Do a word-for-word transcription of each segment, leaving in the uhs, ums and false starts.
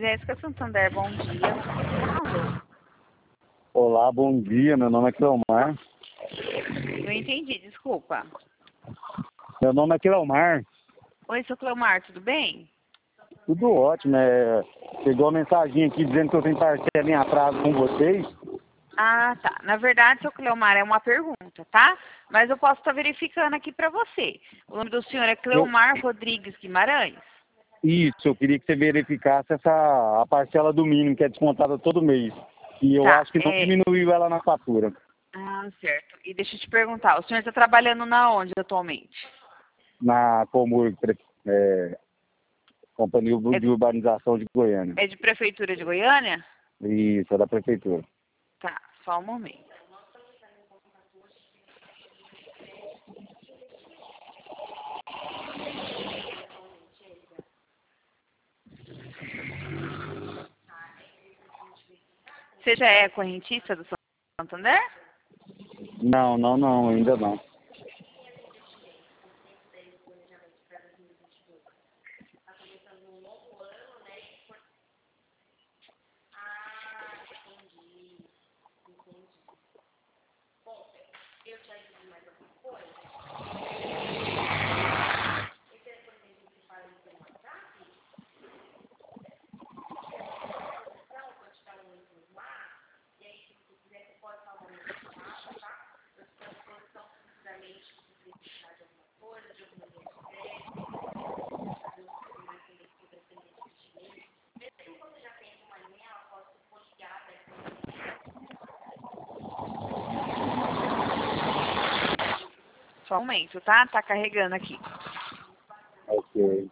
Jéssica Santander, bom dia. Alô? Olá, bom dia. Meu nome é Cleomar. Não entendi, desculpa. Meu nome é Cleomar. Oi, seu Cleomar, tudo bem? Tudo ótimo. É... Chegou a mensagem aqui dizendo que eu tenho parcela em atraso com vocês. Ah, tá. Na verdade, seu Cleomar, é uma pergunta, tá? Mas eu posso estar verificando aqui para você. O nome do senhor é Eu... Cleomar Rodrigues Guimarães? Isso, eu queria que você verificasse essa a parcela do mínimo que é descontada todo mês. E eu Tá, acho que não é... diminuiu ela na fatura. Ah, certo. E deixa eu te perguntar, o senhor está trabalhando na onde atualmente? Na Comur, é... Companhia É, de Urbanização de Goiânia. é de Prefeitura de Goiânia? Isso, é da Prefeitura. Tá, só um momento. Você já é correntista do Santander? Não, não, não, ainda não. Só um momento, tá? Tá carregando aqui. Ok.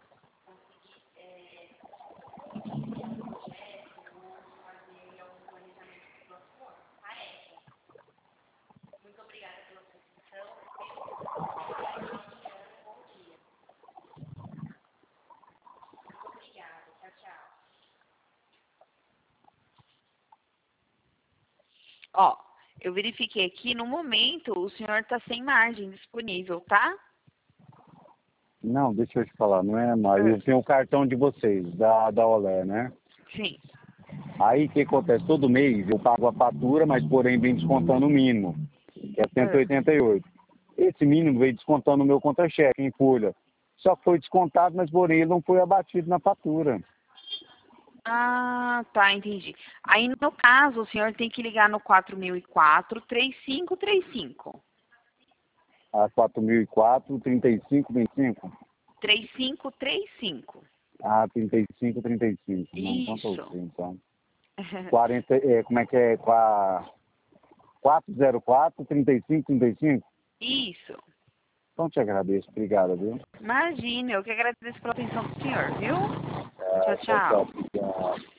Ó, eu verifiquei aqui, no momento, o senhor está sem margem disponível, tá? Não, deixa eu te falar, não é mais. Eu tenho o cartão de vocês, da, da Olé, né? Sim. Aí o que acontece? Todo mês eu pago a fatura, mas porém vem descontando o mínimo, que é cento e oitenta e oito. Esse mínimo veio descontando o meu contra-cheque em folha. Só que foi descontado, mas porém ele não foi abatido na fatura. Ah, tá, entendi. Aí, no caso, o senhor tem que ligar no quatro mil e quatro, três cinco três cinco. A quatro mil e quatro, trinta e cinco, vinte e cinco? três cinco três cinco. Ah, trinta e cinco, trinta e cinco. Não, então tô Isso. sim, então. quarenta, é, como é que é? quatro zero quatro, trinta e cinco, trinta e cinco? Isso. Então te agradeço, obrigado, viu? Imagina, eu que agradeço pela atenção do senhor, viu? Ah, Tchau, tchau, tchau, tchau. obrigado.